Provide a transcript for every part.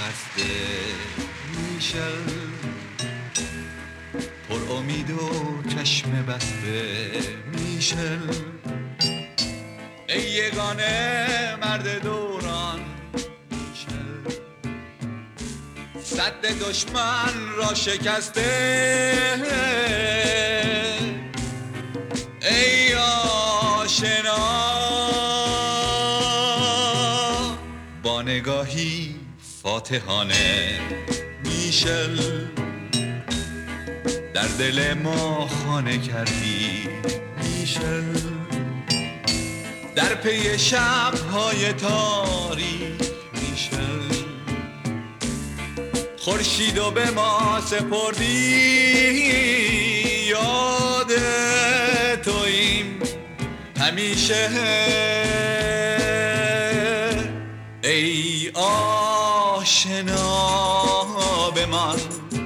خسته میشل، پر امید و چشم بسته میشل. ای یگانه مرد دوران میشل، سد دشمن را شکسته. ای آشنا با نگاهی فاتحانه میشل، در دل ما خانه کردی میشل. در پی شب‌های تاریک میشل، خورشیدو به ما سپردی. یاد توییم همیشه ای آشنا بمان.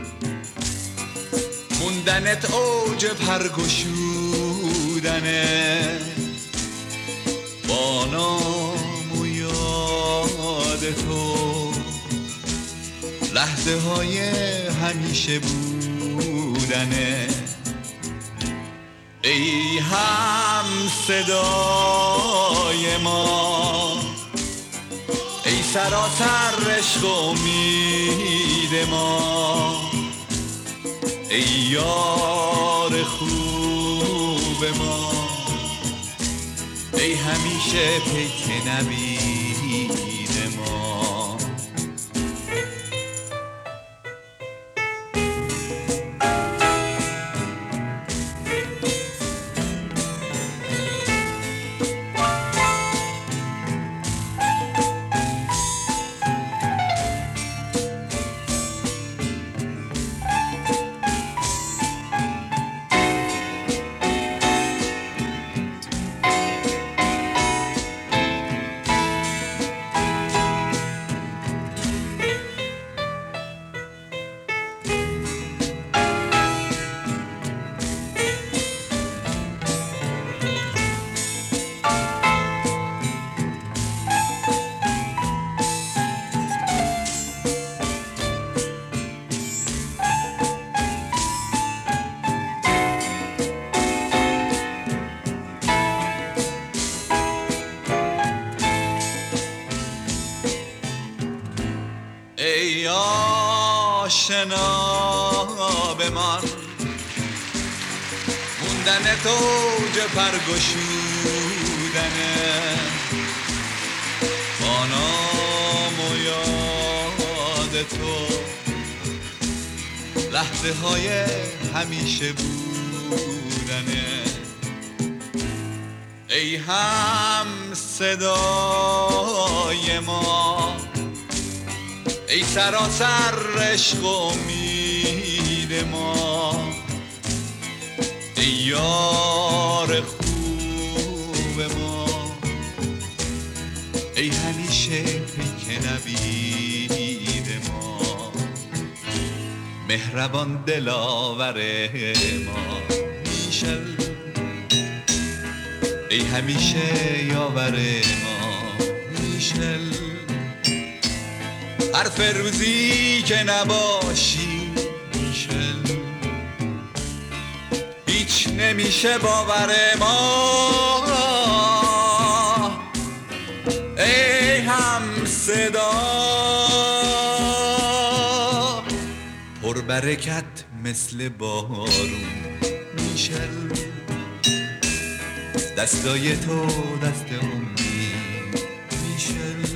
موندنت اوج پرگشودنه، با نام و یاد تو لحظه های همیشه بودنه. ای هم صدای ما، ای سراسر عشق و امید ما، ای یار خوب ما، ای همیشه پیک نبید ما. ای آشنا بمان، موندنت اوج پرگشودنه، با نام و یاد تو لحظه های همیشه بودنه. ای هم صدای ما، ای سراسر عشق و امید ما، ای یار خوب ما، ای همیشه پیک نبید ما، مهربان دلاور ما میشل، ای همیشه یاور ما میشل. حرف روزی که نباشی میشل، هیچ نمیشه باور ما. ای هم صدا پر برکت مثل بارون میشل، دستای تو دست امید میشل،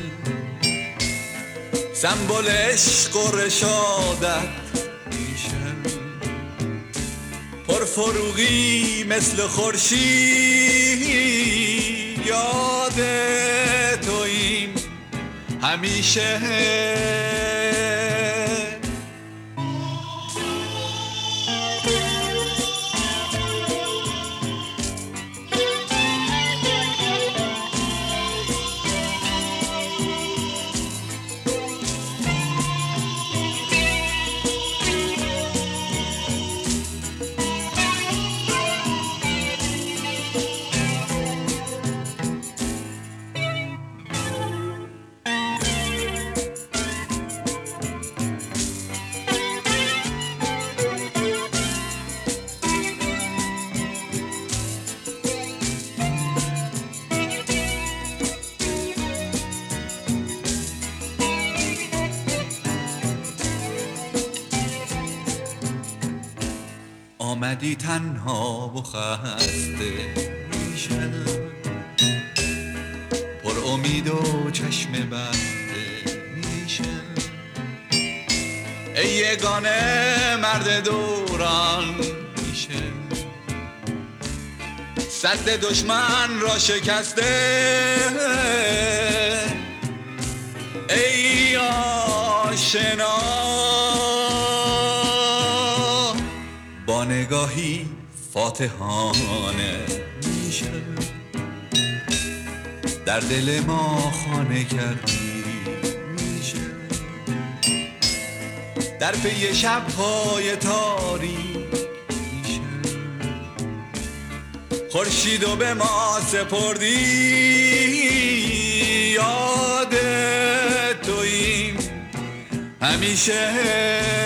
سمبل عشق و رشادت میشل، پرفروغی مثل خورشید. یاد توییم همیشه آمدی تنها و خسته میشم، پر امید و چشم بسته میشم. ای یگانه مرد دوران میشه، سد دشمن را شکسته. ای آشنا با نگاهی فاتحانه میشه، در دل ما خانه کردی میشه، در پی شب‌های تاریک میشه. خورشیدو به ما سپردی، یاد توییم همیشه.